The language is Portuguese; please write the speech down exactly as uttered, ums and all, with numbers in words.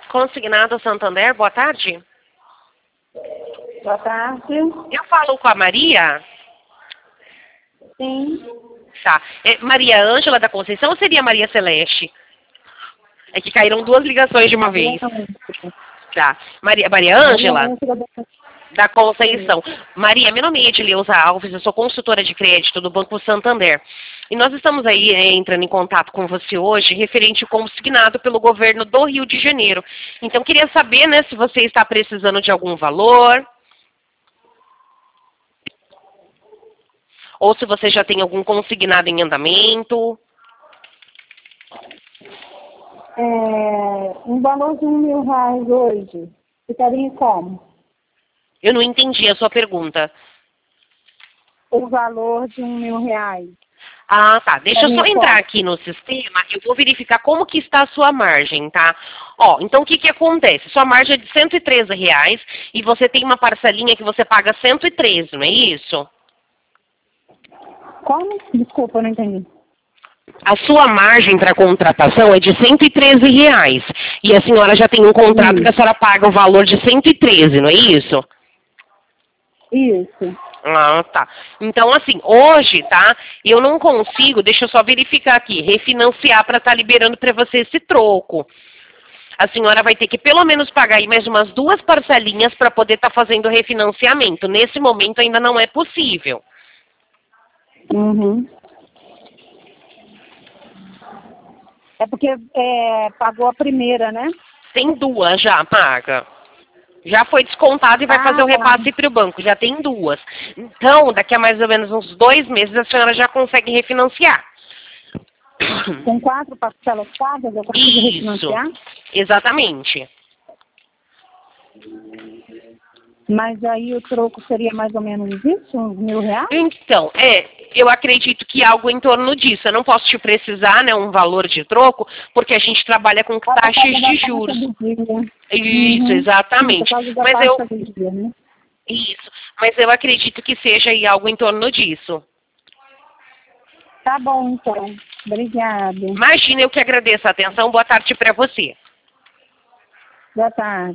Consignado Santander, boa tarde. Boa tarde. Eu falo com a Maria? Sim. Tá. É Maria Ângela da Conceição ou seria Maria Celeste? É que caíram duas ligações de uma vez. Tá. Maria, Maria Ângela? Da Conceição. Maria, meu nome é Edileuza Alves, eu sou consultora de crédito do Banco Santander. E nós estamos aí é, entrando em contato com você hoje, referente ao consignado pelo governo do Rio de Janeiro. Então, queria saber, né, se você está precisando de algum valor, ou se você já tem algum consignado em andamento. É, um valor de um mil reais hoje, ficaria como? Eu não entendi a sua pergunta. O valor de um mil reais. Ah, tá. Deixa eu só Ficaria entrar como? aqui no sistema, eu vou verificar como que está a sua margem, tá? Ó, então o que que acontece? Sua margem é de cento e treze reais e você tem uma parcelinha que você paga cento e treze, não é isso? Como? Desculpa, eu não entendi. A sua margem para contratação é de cento e treze reais. E a senhora já tem um contrato Hum. que a senhora paga o valor de cento e treze, não é isso? Isso. Ah, tá. Então, assim, hoje, tá, eu não consigo, deixa eu só verificar aqui, refinanciar para estar liberando para você esse troco. A senhora vai ter que pelo menos pagar aí mais umas duas parcelinhas para poder estar fazendo o refinanciamento. Nesse momento ainda não é possível. Uhum. É porque é, pagou a primeira, né? Tem duas já, paga. Já foi descontado e vai Ah, fazer o tá. repasse para o banco. Já tem duas. Então, daqui a mais ou menos uns dois meses, a senhora já consegue refinanciar. Com quatro parcelas pagas, eu consigo Isso. refinanciar? Exatamente. Mas aí o troco seria mais ou menos isso? Uns mil reais? Então, é, eu acredito que algo em torno disso. Eu não posso te precisar, né, um valor de troco, porque a gente trabalha com Ah, por taxas causa da de taxa juros. do dia. Isso, Uhum. Sim, por exatamente. causa da Mas taxa eu, do dia, né? isso, mas eu acredito que seja aí algo em torno disso. Tá bom, então. Obrigada. Imagina, eu que agradeço a atenção. Boa tarde para você. Boa tarde.